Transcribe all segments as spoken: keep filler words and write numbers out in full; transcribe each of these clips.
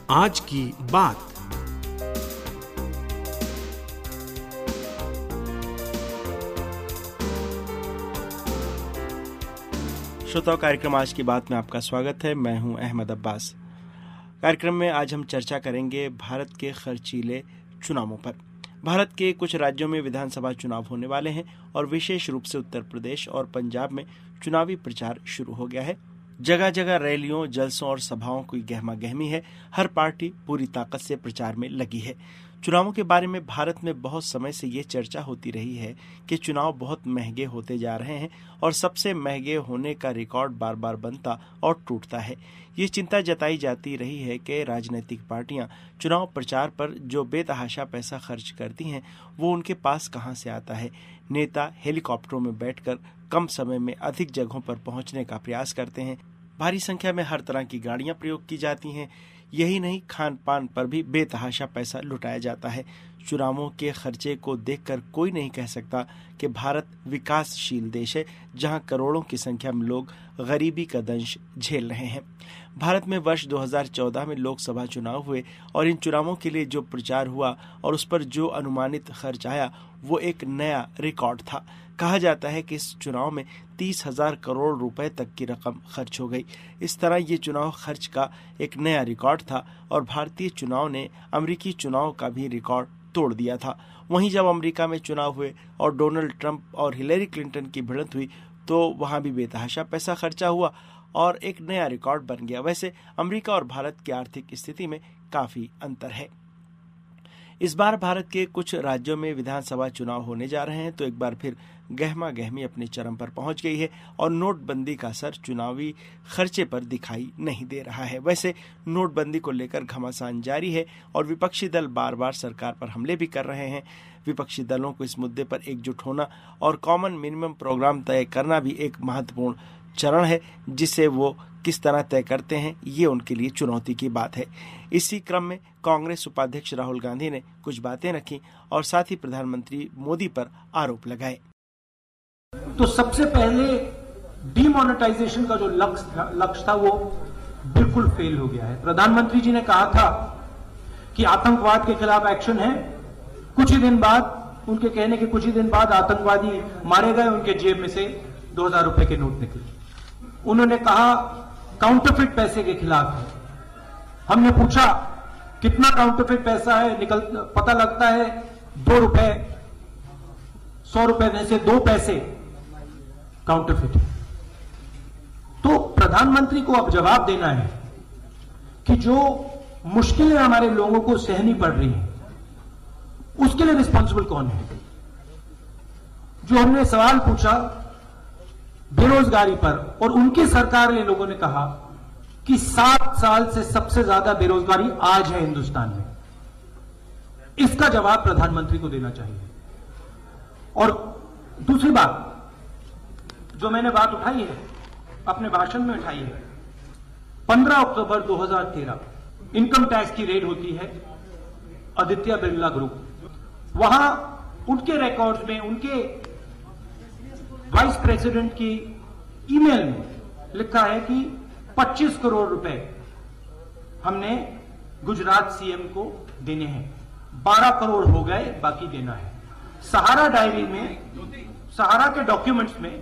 आज की बात। श्रोताओं, कार्यक्रम आज की बात में आपका स्वागत है। मैं हूं अहमद अब्बास। कार्यक्रम में आज हम चर्चा करेंगे भारत के खर्चीले चुनावों पर। भारत के कुछ राज्यों में विधानसभा चुनाव होने वाले हैं और विशेष रूप से उत्तर प्रदेश और पंजाब में चुनावी प्रचार शुरू हो गया है। जगह जगह रैलियों, जलसों और सभाओं की गहमा गहमी है। हर पार्टी पूरी ताकत से प्रचार में लगी है। चुनावों के बारे में भारत में बहुत समय से ये चर्चा होती रही है कि चुनाव बहुत महंगे होते जा रहे हैं और सबसे महंगे होने का रिकॉर्ड बार बार बनता और टूटता है। ये चिंता जताई जाती रही है कि राजनीतिक पार्टियां चुनाव प्रचार पर जो बेतहाशा पैसा खर्च करती हैं, वो उनके पास कहां से आता है। नेता हेलीकॉप्टरों में बैठकर कम समय में अधिक जगहों पर पहुंचने का प्रयास करते हैं। भारी संख्या में हर तरह की गाड़ियां प्रयोग की जाती हैं। यही नहीं, खान पान पर भी बेतहाशा पैसा लुटाया जाता है। चुनावों के खर्चे को देखकर कोई नहीं कह सकता कि भारत विकासशील देश है, जहां करोड़ों की संख्या में लोग गरीबी का दंश झेल रहे हैं। भारत में वर्ष दो हज़ार चौदह में लोकसभा चुनाव हुए और इन चुनावों के लिए जो प्रचार हुआ और उस पर जो अनुमानित खर्च आया, वो एक नया रिकॉर्ड था। कहा जाता है कि इस चुनाव में तीस हजार करोड़ रुपए तक की रकम खर्च हो गई। इस तरह ये चुनाव खर्च का एक नया रिकॉर्ड था और भारतीय चुनाव ने अमेरिकी चुनाव का भी रिकॉर्ड तोड़ दिया था। वहीं जब अमेरिका में चुनाव हुए और डोनाल्ड ट्रंप और हिलेरी क्लिंटन की भिड़ंत हुई, तो वहां भी बेतहाशा पैसा खर्चा हुआ और एक नया रिकॉर्ड बन गया। वैसे अमेरिका और भारत की आर्थिक स्थिति में काफी अंतर है। इस बार भारत के कुछ राज्यों में विधानसभा चुनाव होने जा रहे हैं, तो एक बार फिर गहमा गहमी अपने चरम पर पहुंच गई है और नोटबंदी का असर चुनावी खर्चे पर दिखाई नहीं दे रहा है। वैसे नोटबंदी को लेकर घमासान जारी है और विपक्षी दल बार बार सरकार पर हमले भी कर रहे हैं। विपक्षी दलों को इस मुद्दे पर एकजुट होना और कॉमन मिनिमम प्रोग्राम तय करना भी एक महत्वपूर्ण चरण है, जिसे वो किस तरह तय करते हैं, ये उनके लिए चुनौती की बात है। इसी क्रम में कांग्रेस उपाध्यक्ष राहुल गांधी ने कुछ बातें रखी और साथ ही प्रधानमंत्री मोदी पर आरोप लगाए। तो सबसे पहले डीमोनेटाइजेशन का जो लक्ष्य लक्ष्य था वो बिल्कुल फेल हो गया है। प्रधानमंत्री जी ने कहा था कि आतंकवाद के खिलाफ एक्शन है। कुछ ही दिन बाद, उनके कहने के कुछ ही दिन बाद आतंकवादी मारे गए, उनके जेब में से दो हजार रुपए के नोट निकले। उन्होंने कहा काउंटरफिट पैसे के खिलाफ है। हमने पूछा कितना काउंटरफिट पैसा है, निकल पता लगता है दो रुपए, सौ रुपए में से दो पैसे काउंटरफिट। तो प्रधानमंत्री को अब जवाब देना है कि जो मुश्किलें हमारे लोगों को सहनी पड़ रही हैं, उसके लिए रिस्पॉन्सिबल कौन है। जो हमने सवाल पूछा बेरोजगारी पर, और उनकी सरकार ने, लोगों ने कहा कि सात साल से सबसे ज्यादा बेरोजगारी आज है हिंदुस्तान में। इसका जवाब प्रधानमंत्री को देना चाहिए। और दूसरी बात जो मैंने बात उठाई है, अपने भाषण में उठाई है, पंद्रह अक्टूबर दो हज़ार तेरह इनकम टैक्स की रेड होती है आदित्य बिरला ग्रुप। वहां उनके रिकॉर्ड्स में, उनके वाइस प्रेसिडेंट की ईमेल में लिखा है कि पच्चीस करोड़ रुपए हमने गुजरात सीएम को देने हैं। बारह करोड़ हो गए, बाकी देना है। सहारा डायरी में, सहारा के डॉक्यूमेंट्स में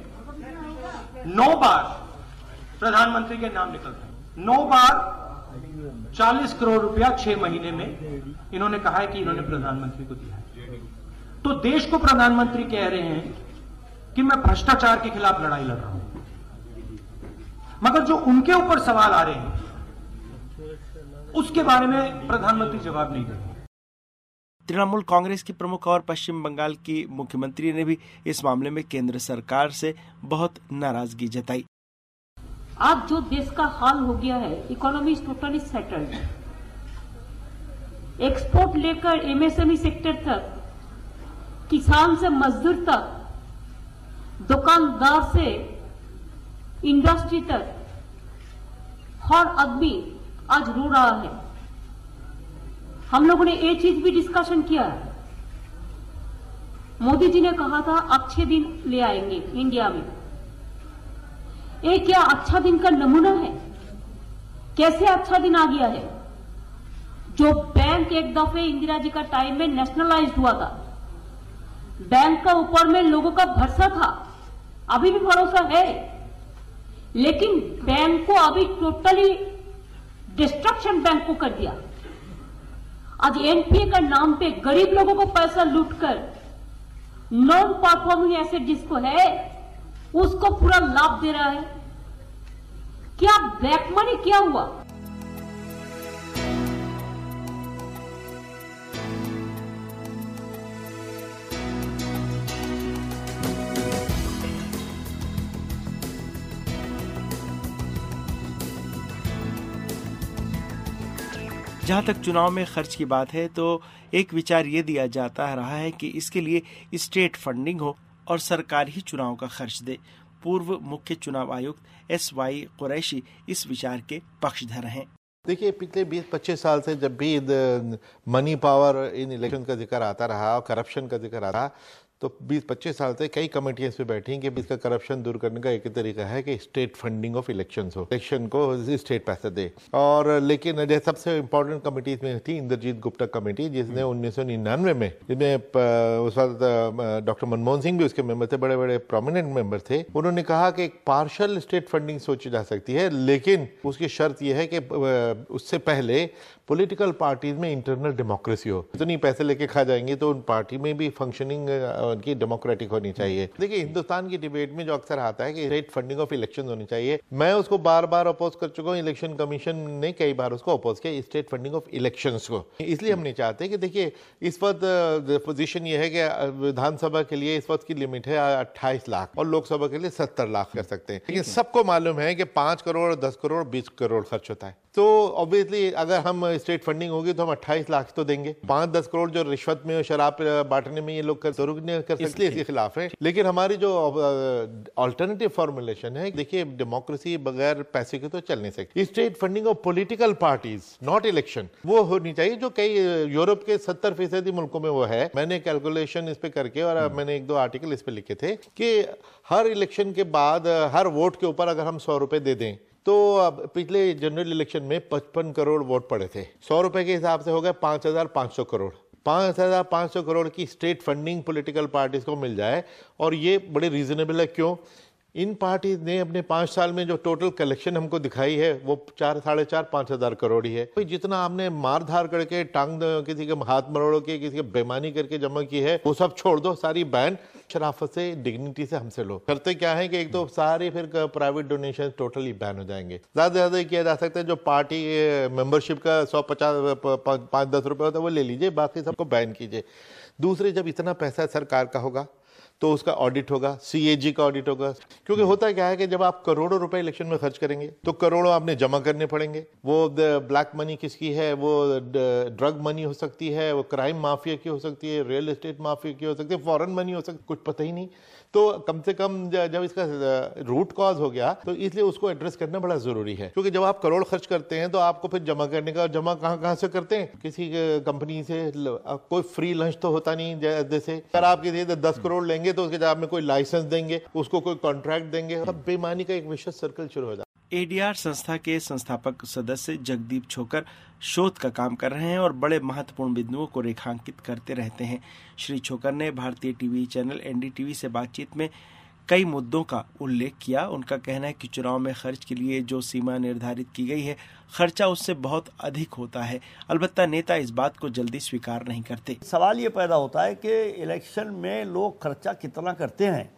नौ बार प्रधानमंत्री के नाम निकलते हैं। नौ बार चालीस करोड़ रुपया छह महीने में इन्होंने कहा है कि इन्होंने प्रधानमंत्री को दिया है। तो देश को प्रधानमंत्री कह रहे हैं कि मैं भ्रष्टाचार के खिलाफ लड़ाई लड़ रहा हूं, मगर जो उनके ऊपर सवाल आ रहे हैं उसके बारे में प्रधानमंत्री जवाब नहीं दे रहे। तृणमूल कांग्रेस की प्रमुख और पश्चिम बंगाल की मुख्यमंत्री ने भी इस मामले में केंद्र सरकार से बहुत नाराजगी जताई। आज जो देश का हाल हो गया है, economy is totally settled. Export लेकर एमएसएमई सेक्टर तक, किसान से मजदूर तक, दुकानदार से इंडस्ट्री तक, हर आदमी आज रो रहा है। हम लोगों ने ये चीज भी डिस्कशन किया। मोदी जी ने कहा था अच्छे दिन ले आएंगे इंडिया में। ये क्या अच्छा दिन का नमूना है? कैसे अच्छा दिन आ गया है? जो बैंक एक दफे इंदिरा जी का टाइम में नेशनलाइज हुआ था, बैंक का ऊपर में लोगों का भरोसा था, अभी भी भरोसा है, लेकिन बैंक को अभी टोटली डिस्ट्रक्शन बैंक को कर दिया। आज एनपीए का नाम पे गरीब लोगों को पैसा लूटकर नॉन परफॉर्मिंग एसेट जिसको है उसको पूरा लाभ दे रहा है। क्या ब्लैक मनी क्या हुआ? जहाँ तक चुनाव में खर्च की बात है तो एक विचार ये दिया जाता रहा है कि इसके लिए स्टेट फंडिंग हो और सरकार ही चुनाव का खर्च दे। पूर्व मुख्य चुनाव आयुक्त एस वाई कुरैशी इस विचार के पक्षधर हैं। देखिए, पिछले बीस पच्चीस साल से जब भी मनी पावर इन इलेक्शन का जिक्र आता रहा और करप्शन का जिक्र आ रहा, तो बीस पच्चीस साल से कई कमेटियां इस पे बैठी हैं कि इसका करप्शन दूर करने का एक ही तरीका है कि स्टेट फंडिंग ऑफ इलेक्शंस हो, इलेक्शन को स्टेट पैसा दे। और लेकिन सबसे इम्पोर्टेंट कमेटीज में थी इंद्रजीत गुप्ता कमेटी, जिसने उन्नीस सौ निन्यानवे में, जिसमें उस वक्त डॉक्टर मनमोहन सिंह भी उसके मेंबर थे, बड़े बड़े प्रोमिनेंट मेंबर थे। उन्होंने कहा कि एक पार्शल स्टेट फंडिंग सोची जा सकती है, लेकिन उसकी शर्त यह है कि उससे पहले पॉलिटिकल पार्टीज में इंटरनल डेमोक्रेसी हो। इतनी पैसे लेके खा जाएंगे तो उन पार्टी में भी फंक्शनिंग उनकी डेमोक्रेटिक होनी चाहिए। देखिए, हिंदुस्तान की डिबेट में जो अक्सर आता है कि स्टेट फंडिंग ऑफ इलेक्शन होनी चाहिए, मैं उसको बार बार अपोज कर चुका हूँ। इलेक्शन कमीशन ने कई बार उसको अपोज किया, स्टेट फंडिंग ऑफ इलेक्शंस को। इसलिए हम नहीं चाहते कि देखिए, इस वक्त पोजीशन ये है कि विधानसभा के लिए इस वक्त की लिमिट है अट्ठाईस लाख और लोकसभा के लिए सत्तर लाख कर सकते हैं, लेकिन सबको मालूम है कि पांच करोड़ दस करोड़ बीस करोड़ खर्च होता है। तो ऑब्वियसली अगर हम स्टेट फंडिंग होगी तो हम अट्ठाईस लाख तो देंगे, पांच दस करोड़ जो रिश्वत में और शराब बांटने में ये लोग कर जरूर नहीं कर सकते, इसके खिलाफ है। लेकिन हमारी जो अल्टरनेटिव फॉर्मुलेशन है, देखिए, डेमोक्रेसी बगैर पैसे के तो चल नहीं सकती। State funding of political parties not election वो होनी चाहिए, जो कई यूरोप के सत्तर फीसदी मुल्कों में वो है। मैंने कैलकुलेशन इस पे करके और मैंने एक दो आर्टिकल इस पे लिखे थे कि हर इलेक्शन के बाद हर वोट के ऊपर अगर हम सौ रुपए दे दें तो पिछले जनरल इलेक्शन में पचपन करोड़ वोट पड़े थे, सौ रुपए के हिसाब से हो गए पांच हजार पांच सौ करोड़। पांच हजार पांच सौ करोड़ की स्टेट फंडिंग पॉलिटिकल पार्टीज को मिल जाए, और ये बड़े रीजनेबल है। क्यों? इन पार्टीज ने अपने पांच साल में जो टोटल कलेक्शन हमको दिखाई है वो चार साढ़े चार पांच हजार करोड़ ही है। तो जितना आपने मार धार करके, टांग किसी के हाथ मरोड़ के, किसी के बेईमानी करके जमा की है, वो सब छोड़ दो, सारी बैन शराफत से, डिग्निटी से हमसे लो। करते क्या है कि एक तो सारे फिर प्राइवेट डोनेशन टोटली बैन हो जाएंगे। ज्यादा से ज्यादा किया जा सकता है, जो पार्टी मेंबरशिप का सौ पचास पांच दस रुपए होता है वो ले लीजिए, बाकी सबको बैन कीजिए। दूसरे, जब इतना पैसा सरकार का होगा तो उसका ऑडिट होगा, सीएजी का ऑडिट होगा। क्योंकि होता क्या है कि जब आप करोड़ों रुपए इलेक्शन में खर्च करेंगे तो करोड़ों आपने जमा करने पड़ेंगे। वो ब्लैक मनी किसकी है, वो ड्रग मनी हो सकती है, वो क्राइम माफिया की हो सकती है, रियल एस्टेट माफिया की हो सकती है, फॉरेन मनी हो सकती है, कुछ पता ही नहीं। तो कम से कम जब इसका रूट कॉज हो गया तो इसलिए उसको एड्रेस करना बड़ा जरूरी है। क्योंकि जब आप करोड़ खर्च करते हैं तो आपको फिर जमा करने का, जमा कहाँ कहाँ से करते हैं? किसी कंपनी से कोई फ्री लंच तो होता नहीं। जैसे अगर आप किसी दस करोड़ लेंगे तो उसके जवाब में कोई लाइसेंस देंगे, उसको कोई कॉन्ट्रैक्ट देंगे, तब बेईमानी का एक विशेष सर्कल शुरू हो जाता है। एडीआर संस्था के संस्थापक सदस्य जगदीप छोकर शोध का काम कर रहे हैं और बड़े महत्वपूर्ण बिंदुओं को रेखांकित करते रहते हैं। श्री छोकर ने भारतीय टीवी चैनल एनडीटीवी से बातचीत में कई मुद्दों का उल्लेख किया। उनका कहना है कि चुनाव में खर्च के लिए जो सीमा निर्धारित की गई है, खर्चा उससे बहुत अधिक होता है। अलबत्ता नेता इस बात को जल्दी स्वीकार नहीं करते। सवाल ये पैदा होता है कि इलेक्शन में लोग खर्चा कितना करते हैं।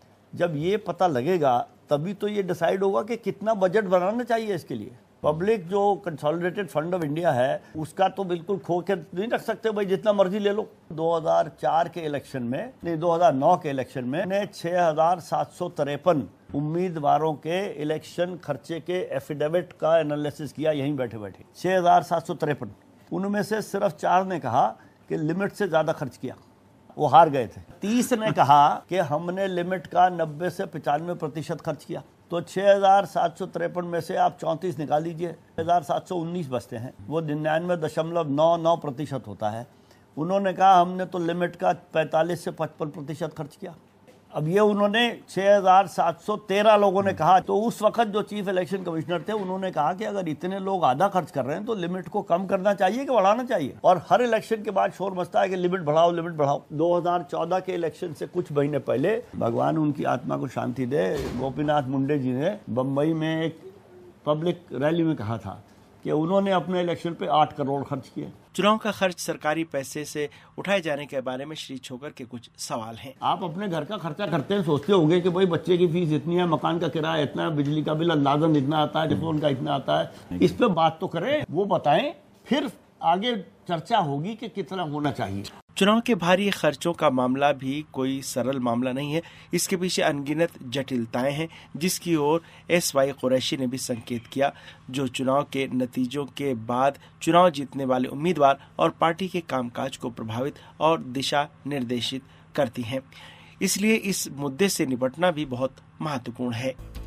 जब ये पता लगेगा तभी तो ये डिसाइड होगा कि कितना बजट बनाना चाहिए इसके लिए। पब्लिक जो कंसोलिडेटेड फंड ऑफ इंडिया है उसका तो बिल्कुल खो के नहीं रख सकते भाई, जितना मर्जी ले लो। दो हज़ार चार के इलेक्शन में, नहीं दो हज़ार नौ के इलेक्शन में ने छह हजार सात सौ तिरपन उम्मीदवारों के इलेक्शन खर्चे के एफिडेविट का एनालिसिस किया, यहीं बैठे बैठे छह हजार सात सौ तिरपन। उनमें से सिर्फ चार ने कहा कि लिमिट से ज्यादा खर्च किया, वो हार गए थे। तीस ने कहा कि हमने लिमिट का नब्बे से पचानवे प्रतिशत खर्च किया। तो छह हजार सात सौ तिरपन में से आप चौंतीस निकाल लीजिए, छह हजार सात सौ उन्नीस बचते हैं, वो निन्यानवे दशमलव नौ नौ प्रतिशत होता है। उन्होंने कहा हमने तो लिमिट का पैंतालीस से पचपन प्रतिशत खर्च किया। अब ये उन्होंने छह हज़ार सात सौ तेरह लोगों ने कहा, तो उस वक्त जो चीफ इलेक्शन कमिश्नर थे उन्होंने कहा कि अगर इतने लोग आधा खर्च कर रहे हैं तो लिमिट को कम करना चाहिए कि बढ़ाना चाहिए। और हर इलेक्शन के बाद शोर मचता है कि लिमिट बढ़ाओ लिमिट बढ़ाओ। दो हज़ार चौदह के इलेक्शन से कुछ महीने पहले, भगवान उनकी आत्मा को शांति दे, गोपीनाथ मुंडे जी ने बम्बई में एक पब्लिक रैली में कहा था कि उन्होंने अपने इलेक्शन पे आठ करोड़ खर्च किए। चुनाव का खर्च सरकारी पैसे से उठाए जाने के बारे में श्री छोकर के कुछ सवाल हैं। आप अपने घर का खर्चा करते हैं, सोचते होंगे कि भाई बच्चे की फीस इतनी है, मकान का किराया इतना है, बिजली का बिल अंदाजन इतना आता है, टेलीफोन का इतना आता है। इस पे बात तो करें, वो बताएं, फिर आगे चर्चा होगी कि कितना होना चाहिए। चुनाव के भारी खर्चों का मामला भी कोई सरल मामला नहीं है। इसके पीछे अनगिनत जटिलताएं हैं, जिसकी ओर एस वाई कुरैशी ने भी संकेत किया, जो चुनाव के नतीजों के बाद चुनाव जीतने वाले उम्मीदवार और पार्टी के कामकाज को प्रभावित और दिशा निर्देशित करती हैं। इसलिए इस मुद्दे से निपटना भी बहुत महत्वपूर्ण है।